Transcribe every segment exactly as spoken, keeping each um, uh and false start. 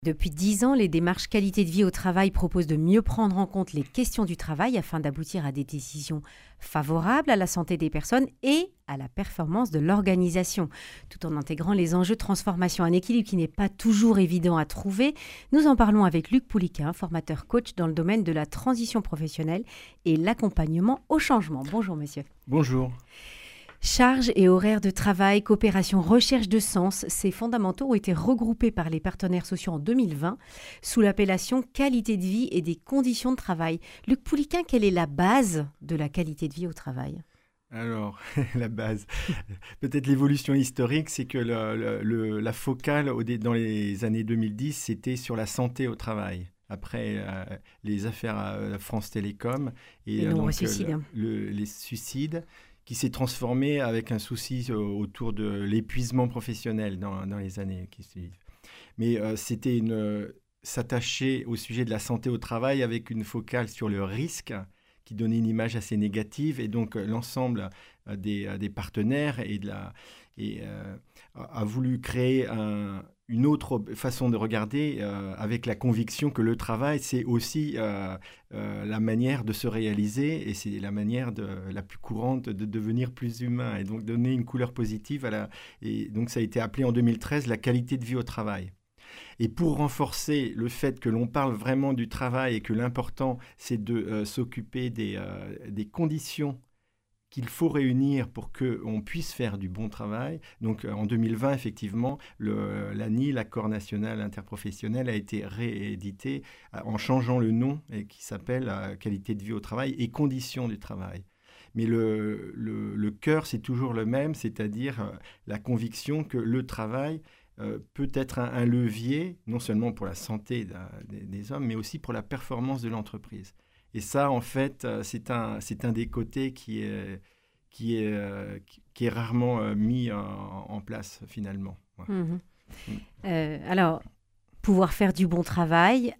Depuis dix ans, les démarches qualité de vie au travail proposent de mieux prendre en compte les questions du travail afin d'aboutir à des décisions favorables à la santé des personnes et à la performance de l'organisation, tout en intégrant les enjeux de transformation. Un équilibre qui n'est pas toujours évident à trouver. Nous en parlons avec Luc Pouliquin, formateur coach dans le domaine de la transition professionnelle et l'accompagnement au changement. Bonjour monsieur. Bonjour. Charges et horaires de travail, coopération, recherche de sens, ces fondamentaux ont été regroupés par les partenaires sociaux en deux mille vingt sous l'appellation qualité de vie et des conditions de travail. Luc Pouliquin, quelle est la base de la qualité de vie au travail ? Alors, la base, peut-être l'évolution historique, c'est que le, le, le, la focale au, dans les années deux mille dix, c'était sur la santé au travail. Après euh, les affaires à France Télécom et, et euh, donc, suicides. Le, le, les suicides, qui s'est transformé avec un souci autour de l'épuisement professionnel dans, dans les années qui suivent. Mais euh, c'était une, euh, s'attacher au sujet de la santé au travail avec une focale sur le risque qui donnait une image assez négative. Et donc, euh, l'ensemble euh, des, euh, des partenaires et de la, et, euh, a voulu créer un, une autre façon de regarder euh, avec la conviction que le travail, c'est aussi euh, euh, la manière de se réaliser et c'est la manière de, la plus courante de devenir plus humain et donc donner une couleur positive à la... Et donc, ça a été appelé en deux mille treize la qualité de vie au travail. Et pour renforcer le fait que l'on parle vraiment du travail et que l'important, c'est de euh, s'occuper des, euh, des conditions qu'il faut réunir pour qu'on puisse faire du bon travail. Donc, en deux mille vingt, effectivement, le, l'A N I, l'Accord national interprofessionnel, a été réédité en changeant le nom et qui s'appelle euh, Qualité de vie au travail et conditions du travail. Mais le, le, le cœur, c'est toujours le même, c'est-à-dire euh, la conviction que le travail euh, peut être un, un levier, non seulement pour la santé des, des hommes, mais aussi pour la performance de l'entreprise. Et ça, en fait, c'est un, c'est un des côtés qui est, qui est, qui est rarement mis en, en place, finalement. Ouais. Mmh. Mmh. Euh, alors, pouvoir faire du bon travail,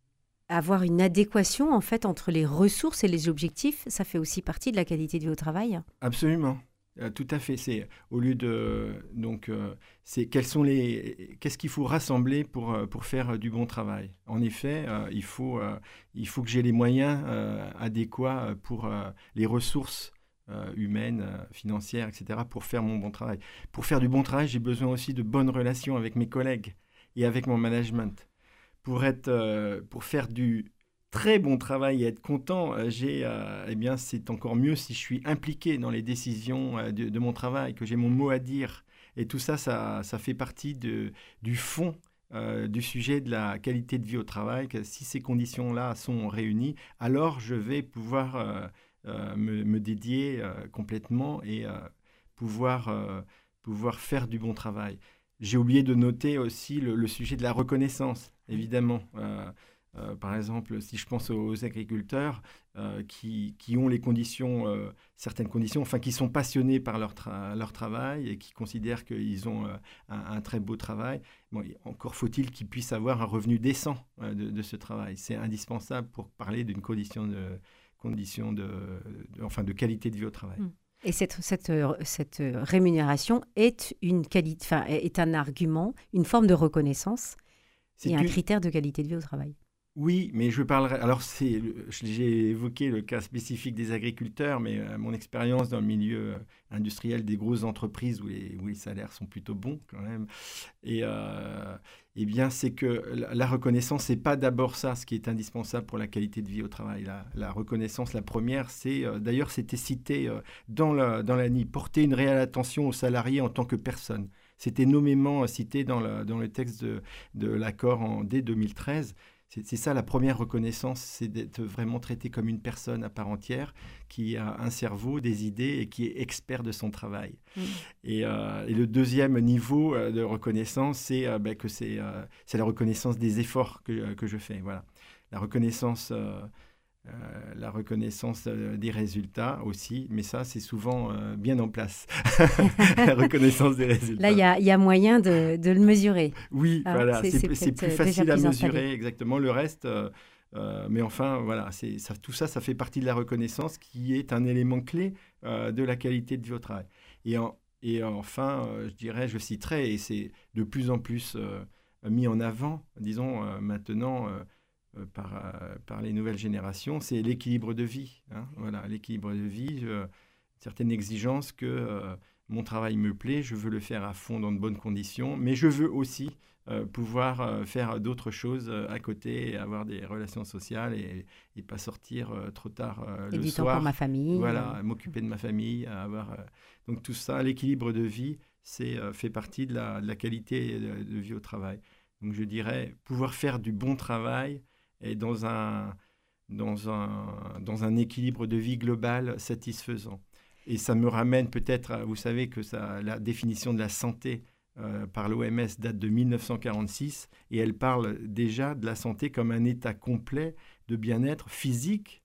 avoir une adéquation, en fait, entre les ressources et les objectifs, ça fait aussi partie de la qualité de vie au travail ? Absolument. Euh, tout à fait. C'est au lieu de donc euh, c'est quels sont les qu'est-ce qu'il faut rassembler pour pour faire du bon travail. En effet, euh, il faut euh, il faut que j'ai les moyens euh, adéquats pour euh, les ressources euh, humaines, euh, financières, et cetera pour faire mon bon travail. Pour faire du bon travail, j'ai besoin aussi de bonnes relations avec mes collègues et avec mon management. Pour être euh, pour faire du très bon travail et être content, j'ai, euh, eh bien, c'est encore mieux si je suis impliqué dans les décisions euh, de, de mon travail, que j'ai mon mot à dire. Et tout ça, ça, ça fait partie de, du fond euh, du sujet de la qualité de vie au travail. Que si ces conditions-là sont réunies, alors je vais pouvoir euh, euh, me, me dédier euh, complètement et euh, pouvoir, euh, pouvoir faire du bon travail. J'ai oublié de noter aussi le, le sujet de la reconnaissance, évidemment. Euh, Euh, par exemple, si je pense aux agriculteurs euh, qui, qui ont les conditions, euh, certaines conditions, enfin qui sont passionnés par leur, tra- leur travail et qui considèrent qu'ils ont euh, un, un très beau travail, bon, encore faut-il qu'ils puissent avoir un revenu décent euh, de, de ce travail. C'est indispensable pour parler d'une condition de, condition de, de, enfin de qualité de vie au travail. Mmh. Et cette, cette, cette rémunération est, une quali- est un argument, une forme de reconnaissance c'est et un une... critère de qualité de vie au travail. Oui, mais je parlerai... Alors, c'est, j'ai évoqué le cas spécifique des agriculteurs, mais euh, mon expérience dans le milieu euh, industriel des grosses entreprises où les, où les salaires sont plutôt bons quand même, et euh, eh bien, c'est que la, la reconnaissance, c'est pas d'abord ça, ce qui est indispensable pour la qualité de vie au travail. La, la reconnaissance, la première, c'est... Euh, d'ailleurs, c'était cité euh, dans, la, dans l'A N I, porter une réelle attention aux salariés en tant que personne. C'était nommément cité dans, la, dans le texte de, de l'accord en, dès deux mille treize. C'est, c'est ça la première reconnaissance, c'est d'être vraiment traité comme une personne à part entière qui a un cerveau, des idées et qui est expert de son travail. Mmh. Et, euh, et le deuxième niveau euh, de reconnaissance, c'est, euh, ben, que c'est, euh, c'est la reconnaissance des efforts que, que je fais. Voilà. La reconnaissance... Euh, Euh, la reconnaissance euh, des résultats aussi, mais ça, c'est souvent euh, bien en place. La reconnaissance des résultats. Là, il y, y a moyen de, de le mesurer. Oui, hein, voilà, c'est, c'est, c'est plus facile à mesurer, installé. exactement. Le reste, euh, euh, mais enfin, voilà, c'est, ça, tout ça, ça fait partie de la reconnaissance qui est un élément clé euh, de la qualité de vie au travail. Et, en, et enfin, euh, je dirais, je citerai, et c'est de plus en plus... Euh, mis en avant, disons, euh, maintenant, euh, euh, par, euh, par les nouvelles générations, c'est l'équilibre de vie. Hein, voilà, l'équilibre de vie, euh, certaines exigences que euh, mon travail me plaît, je veux le faire à fond dans de bonnes conditions, mais je veux aussi euh, pouvoir euh, faire d'autres choses euh, à côté, et avoir des relations sociales et, et pas sortir euh, trop tard euh, Et le du soir. temps pour ma famille. Voilà, m'occuper de ma famille, avoir... euh, donc tout ça, l'équilibre de vie, c'est euh, fait partie de la, de la qualité de, de vie au travail. Donc je dirais pouvoir faire du bon travail et dans un, dans un, dans un équilibre de vie global satisfaisant. Et ça me ramène peut-être, à, vous savez que ça, la définition de la santé euh, par l'O M S date de mille neuf cent quarante-six et elle parle déjà de la santé comme un état complet de bien-être physique,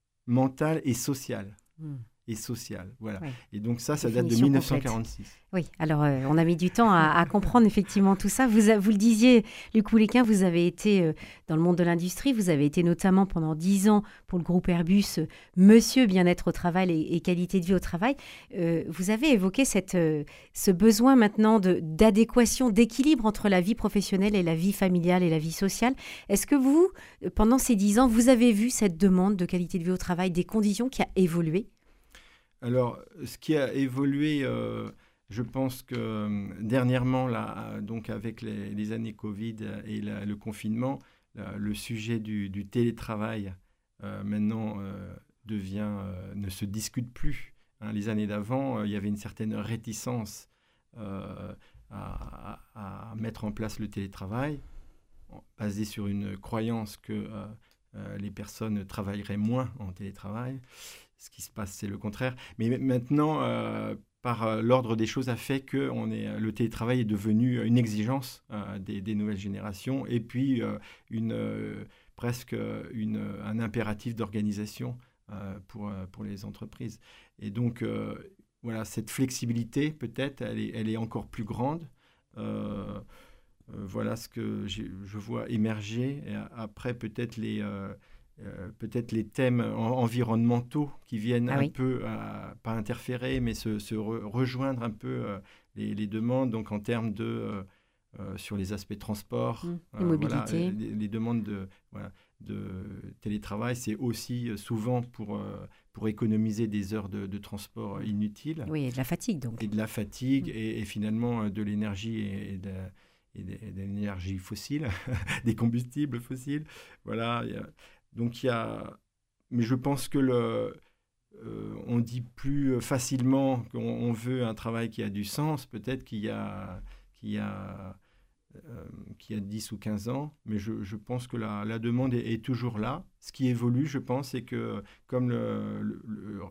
mental et social. Mmh. Et social, voilà. Oui. Et donc ça, ça date de mille neuf cent quarante-six. Complète. Oui, alors euh, on a mis du temps à, à comprendre effectivement tout ça. Vous, a, vous le disiez, Luc Houliquin, vous avez été euh, dans le monde de l'industrie, vous avez été notamment pendant dix ans pour le groupe Airbus, euh, Monsieur Bien-être au travail et, et qualité de vie au travail. Euh, vous avez évoqué cette, euh, ce besoin maintenant de, d'adéquation, d'équilibre entre la vie professionnelle et la vie familiale et la vie sociale. Est-ce que vous, pendant ces dix ans, vous avez vu cette demande de qualité de vie au travail, des conditions qui a évolué ? Alors, ce qui a évolué, euh, je pense que euh, dernièrement, là, donc avec les, les années Covid et la, le confinement, la, le sujet du, du télétravail euh, maintenant euh, devient, euh, ne se discute plus. Hein, les années d'avant, euh, il y avait une certaine réticence euh, à, à, à mettre en place le télétravail, basée sur une croyance que euh, euh, les personnes travailleraient moins en télétravail. Ce qui se passe, c'est le contraire. Mais maintenant, euh, par euh, l'ordre des choses, a fait que on est, le télétravail est devenu une exigence euh, des, des nouvelles générations et puis euh, une, euh, presque une, un impératif d'organisation euh, pour, pour les entreprises. Et donc, euh, voilà, cette flexibilité, peut-être, elle est, elle est encore plus grande. Euh, euh, voilà ce que je vois émerger. Et après, peut-être les... Euh, Euh, peut-être les thèmes en, environnementaux qui viennent ah un oui. peu, euh, pas interférer, mais se, se re, rejoindre un peu euh, les, les demandes, donc en termes de, euh, euh, sur les aspects transport, mmh, euh, mobilité. Voilà, les, les demandes de, voilà, de télétravail, c'est aussi souvent pour, euh, pour économiser des heures de, de transport inutiles. Oui, et de la fatigue donc. Et de la fatigue, mmh. et, et finalement de l'énergie et, et de, et de, et de l'énergie fossile, des combustibles fossiles. Voilà, il y a... Donc il y a, mais je pense que le, euh, on dit plus facilement qu'on on veut un travail qui a du sens, peut-être qu'il y a, qu'il y a, euh, qu'il y a dix ou quinze ans, mais je, je pense que la, la demande est, est toujours là. Ce qui évolue, je pense, c'est que comme le, le, le,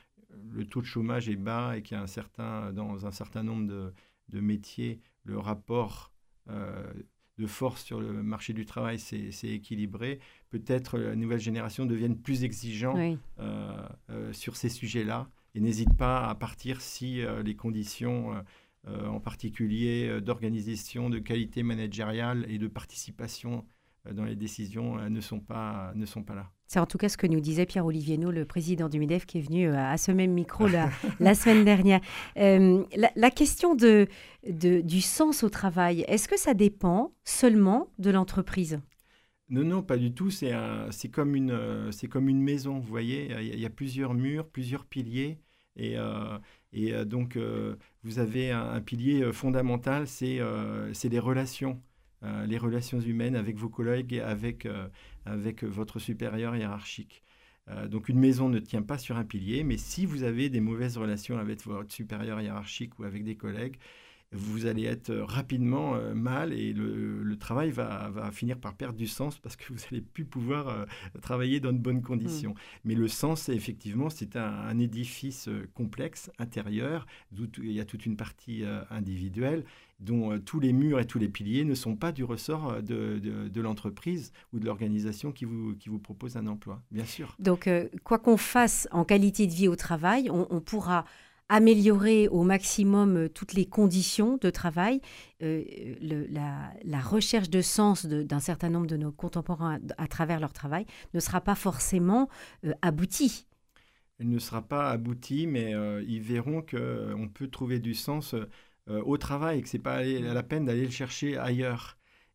le taux de chômage est bas et qu'il y a un certain, dans un certain nombre de, de métiers, le rapport euh, de force sur le marché du travail, c'est, c'est équilibré. Peut-être la nouvelle génération devienne plus exigeant oui. euh, euh, sur ces sujets-là et n'hésite pas à partir si euh, les conditions, euh, en particulier euh, d'organisation, de qualité managériale et de participation euh, dans les décisions, euh, ne sont pas, ne sont pas là. C'est en tout cas ce que nous disait Pierre-Olivier Naud, le président du MEDEF, qui est venu à ce même micro la, la semaine dernière. Euh, la, la question de, de, du sens au travail, est-ce que ça dépend seulement de l'entreprise ? Non, non, pas du tout. C'est, un, c'est, comme une, c'est comme une maison, vous voyez. Il y a plusieurs murs, plusieurs piliers. Et, euh, et donc, euh, vous avez un, un pilier fondamental, c'est, euh, c'est les relations. Euh, les relations humaines avec vos collègues et avec, euh, avec votre supérieur hiérarchique. Euh, donc une maison ne tient pas sur un pilier, mais si vous avez des mauvaises relations avec votre supérieur hiérarchique ou avec des collègues, vous allez être rapidement euh, mal et le, le travail va, va finir par perdre du sens parce que vous n'allez plus pouvoir euh, travailler dans de bonnes conditions. Mmh. Mais le sens, c'est, effectivement, c'est un, un édifice euh, complexe, intérieur, d'où il y a toute une partie euh, individuelle dont euh, tous les murs et tous les piliers ne sont pas du ressort de, de, de l'entreprise ou de l'organisation qui vous, qui vous propose un emploi, bien sûr. Donc, euh, quoi qu'on fasse en qualité de vie au travail, on, on pourra améliorer au maximum toutes les conditions de travail, euh, le, la, la recherche de sens de, d'un certain nombre de nos contemporains à, à travers leur travail ne sera pas forcément euh, aboutie. Elle ne sera pas aboutie, mais euh, ils verront qu'on peut trouver du sens euh, au travail et que ce n'est pas aller, à la peine d'aller le chercher ailleurs.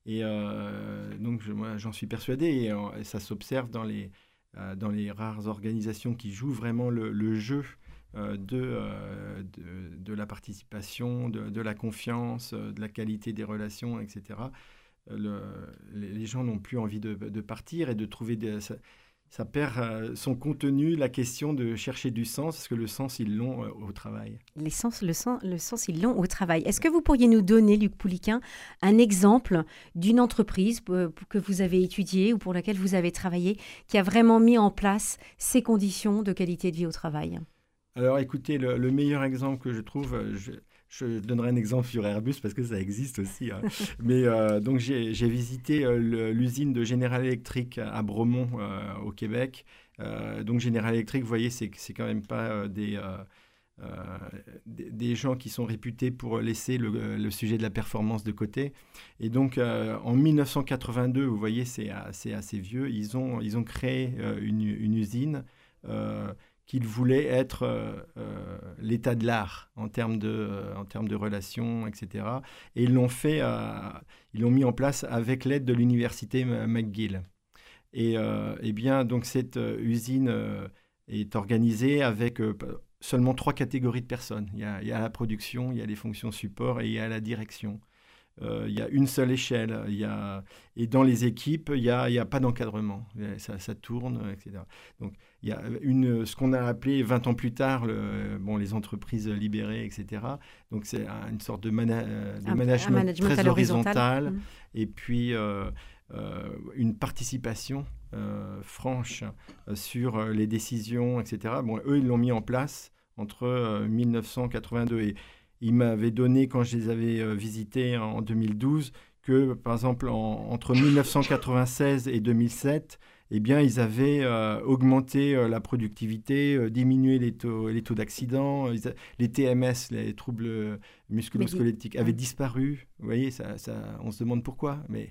Et euh, donc, je, moi, j'en suis persuadé. Et, euh, et ça s'observe dans les, euh, dans les rares organisations qui jouent vraiment le, le jeu euh, de, euh, de, de la participation, de, de la confiance, euh, de la qualité des relations, et cetera. Le, les, les gens n'ont plus envie de, de partir et de trouver des... Ça, ça perd euh, son contenu, la question de chercher du sens, parce que le sens, ils l'ont euh, au travail. Les sens, le, sens, le sens, ils l'ont au travail. Est-ce que vous pourriez nous donner, Luc Pouliquen, un exemple d'une entreprise euh, que vous avez étudiée ou pour laquelle vous avez travaillé, qui a vraiment mis en place ces conditions de qualité de vie au travail? Alors écoutez, le, le meilleur exemple que je trouve... Je, Je donnerai un exemple sur Airbus parce que ça existe aussi. Hein. Mais euh, donc j'ai, j'ai visité euh, le, l'usine de General Electric à Bromont euh, au Québec. Euh, donc General Electric, vous voyez, c'est, c'est quand même pas euh, des, euh, euh, des, des gens qui sont réputés pour laisser le, le sujet de la performance de côté. Et donc euh, en dix-neuf cent quatre-vingt-deux, vous voyez, c'est assez, assez vieux, ils ont, ils ont créé euh, une, une usine euh, qu'ils voulaient être euh, euh, l'état de l'art en termes de, euh, en termes de relations, et cetera. Et ils l'ont fait, euh, ils l'ont mis en place avec l'aide de l'université McGill. Et, euh, et bien, donc cette euh, usine euh, est organisée avec euh, seulement trois catégories de personnes. Il y a, il y a la production, il y a les fonctions support et il y a la direction. Euh, il y a une seule échelle. Il y a, et dans les équipes, il n'y a, il y a pas d'encadrement. Ça, ça tourne, et cetera. Donc, il y a une, ce qu'on a appelé vingt ans plus tard le, bon, les entreprises libérées, et cetera. Donc, c'est une sorte de, mana, de un, management, un management très horizontal. Mmh. Et puis, euh, euh, une participation euh, franche euh, sur les décisions, et cetera. Bon, eux, ils l'ont mis en place entre euh, dix-neuf cent quatre-vingt-deux et ils m'avaient donné, quand je les avais euh, visités en deux mille douze, que, par exemple, en, entre dix-neuf cent quatre-vingt-seize et deux mille sept, eh bien, ils avaient euh, augmenté euh, la productivité, euh, diminué les taux, les taux d'accident, a, les T M S, les troubles musculo-squelettiques, avaient disparu. Vous voyez, ça, ça, on se demande pourquoi. Mais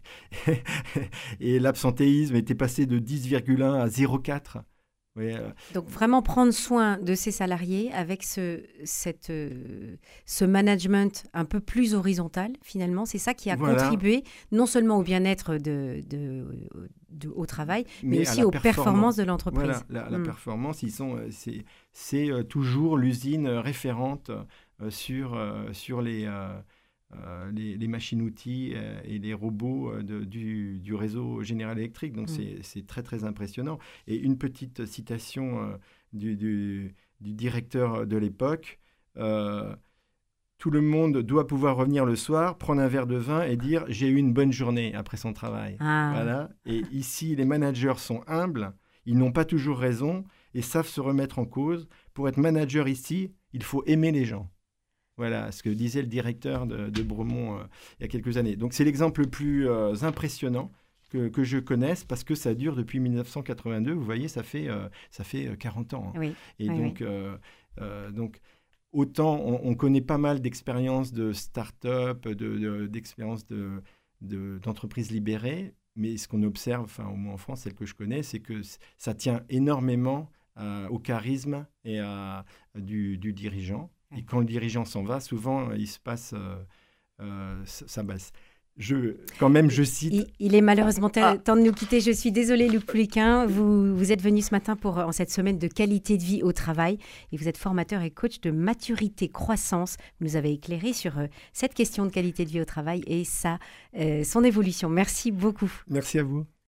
et l'absentéisme était passé de dix virgule un à zéro virgule quatre. Oui, euh, Donc, vraiment prendre soin de ses salariés avec ce, cette, euh, ce management un peu plus horizontal, finalement. C'est ça qui a voilà. contribué non seulement au bien-être de, de, de, au travail, mais, mais aussi aux performance. performances de l'entreprise. Voilà, la, la mmh. performance, ils sont, c'est, c'est euh, toujours l'usine référente euh, sur, euh, sur les... Euh, Euh, les, les machines-outils euh, et les robots euh, de, du, du réseau General Electric. Donc, mmh. c'est, c'est très, très impressionnant. Et une petite citation euh, du, du, du directeur de l'époque. Euh, tout le monde doit pouvoir revenir le soir, prendre un verre de vin et dire « j'ai eu une bonne journée » après son travail. Ah. Voilà. Et ici, les managers sont humbles, ils n'ont pas toujours raison et savent se remettre en cause. Pour être manager ici, il faut aimer les gens. Voilà ce que disait le directeur de, de Bromont euh, il y a quelques années. Donc, c'est l'exemple le plus euh, impressionnant que, que je connaisse parce que ça dure depuis dix-neuf cent quatre-vingt-deux. Vous voyez, ça fait, euh, ça fait quarante ans. Hein. Oui. Et oui, donc, oui. Euh, euh, donc, autant on, on connaît pas mal d'expériences de start-up, de, de, d'expériences de, de, d'entreprises libérées, mais ce qu'on observe, enfin, au moins en France, celle que je connais, c'est que ça tient énormément euh, au charisme et à, du, du dirigeant. Et quand le dirigeant s'en va, souvent, il se passe... Euh, euh, ça baisse. Je, quand même, je cite... Il, il est malheureusement ah. temps de nous quitter. Je suis désolée, Luc Pouliquen. Vous, vous êtes venu ce matin pour, en cette semaine de qualité de vie au travail. Et vous êtes formateur et coach de maturité croissance. Vous nous avez éclairé sur euh, cette question de qualité de vie au travail et ça, euh, son évolution. Merci beaucoup. Merci à vous.